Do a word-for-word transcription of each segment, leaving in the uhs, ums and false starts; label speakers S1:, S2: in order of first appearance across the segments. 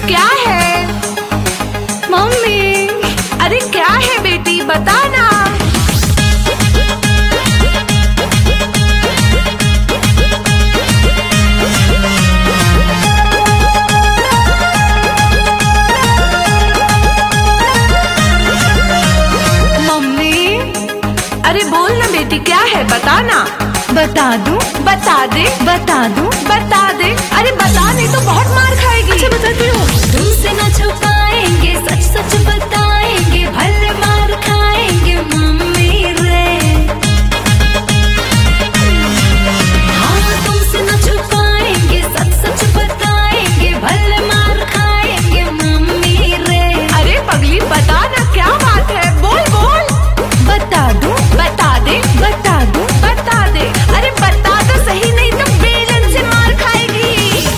S1: क्या है मम्मी? अरे क्या है बेटी, बता ना। मम्मी अरे बोल ना बेटी, क्या है बता ना।
S2: बता दूं?
S1: बता दे।
S2: बता दूं?
S1: बता दे। अरे बता नहीं तो बहुत मार खाएगी।
S2: अच्छा बताती हूँ। तुमसे न छुपाएंगे, सच सच बताएंगे, भले मार खाएंगे मम्मी रे। हाँ तुमसे न छुपाएंगे, सच सच बताएंगे, भले मार खाएंगे मम्मी रे।
S1: अरे पगली बता ना, क्या बात है, बोल बोल।
S2: बता दूं?
S1: बता दे।
S2: बता दूं?
S1: बता दे। अरे बता तो सही, नहीं तो बेलन से मार खाएगी।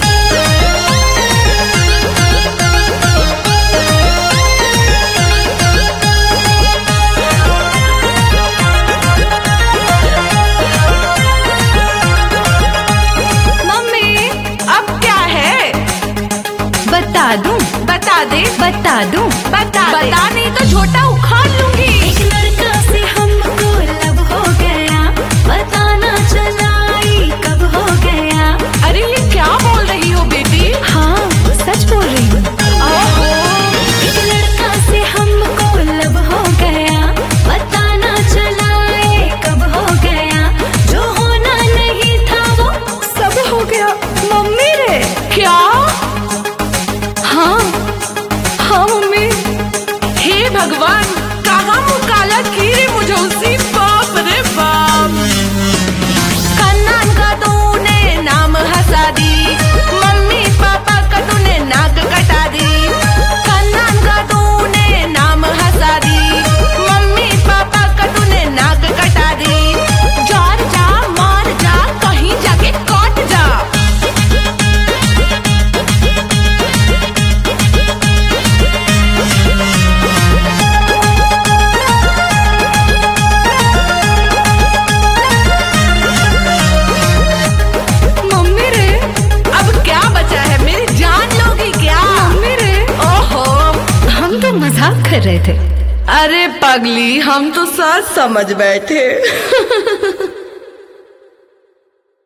S1: मम्मी अब क्या है?
S2: बता दूं?
S1: बता दे।
S2: बता दूं?
S1: बता दे। बता नहीं तो छोटा उखाड़ लूंगी।
S2: एक लड़का से हमको लब हो गया, पता ना चला ये कब हो गया।
S1: अरे ये क्या बोल रही हो बेटी?
S2: हाँ सच बोल रही हूँ।
S1: ओहो,
S2: एक लड़का से हमको लब हो गया, पता ना चला ये कब हो गया। जो होना नहीं था वो सब हो गया मम्मी रे।
S1: क्या?
S2: हाँ हाँ मम्मी।
S1: हे भगवान, कहाँ मुँह काला की रे मुझे उसी। बाप रे बाप, कन्नान का तूने नाम हंसा दी, मम्मी पापा का तूने नाक कटा दी। कन्नान का तूने नाम हंसा दी, मम्मी पापा का तूने नाक कटा दी। जार जा, मार जा, कहीं जाके काट जा।
S2: मम्मी रे।
S1: अब क्या बचा है, मेरी जान लोगी क्या?
S2: मम्मी रे।
S1: ओहो,
S2: हम तो मजाक कर रहे थे।
S1: अरे पगली, हम तो सच समझ बैठे।